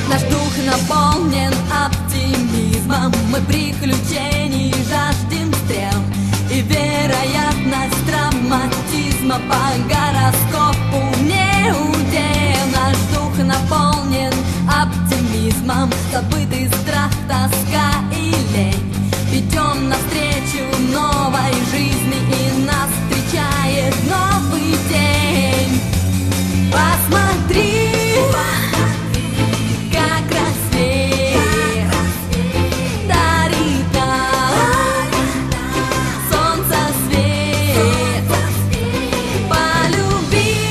Наш дух наполнен оптимизмом, мы приключений жаждем стрел, и вероятность травматизма по гороскопу не удел. Наш дух наполнен оптимизмом, забытый страх, тоска и лень. Идем навстречу новой жизни, и нас встречает новый день. Посмотри, как рассвет дарит нам солнце свет. Полюби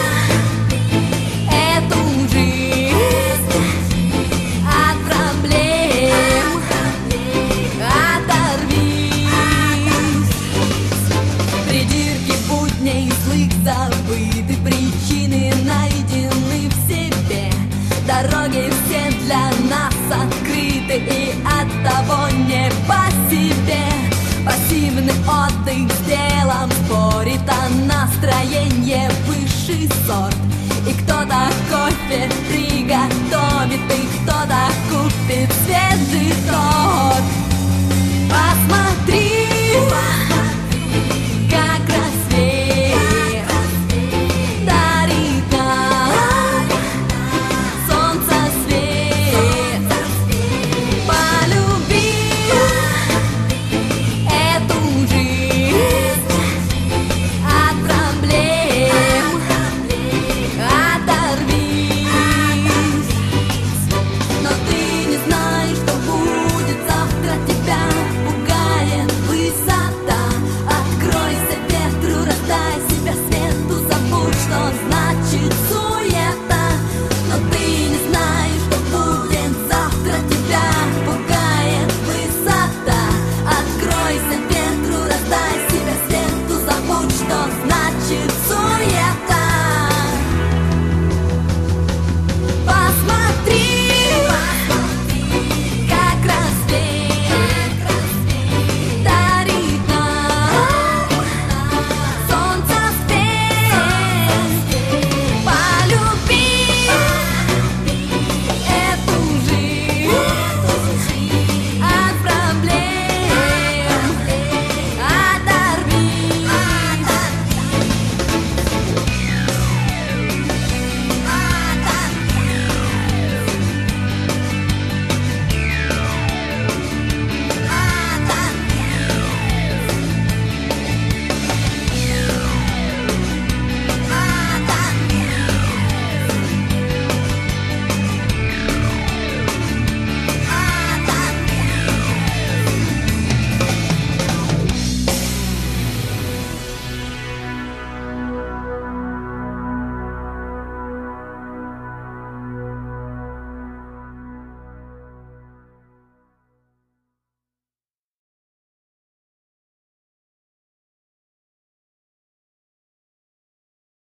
эту жизнь, от проблем оторвись. Придирки будней злых забыты, причины найдены в себе. Дороги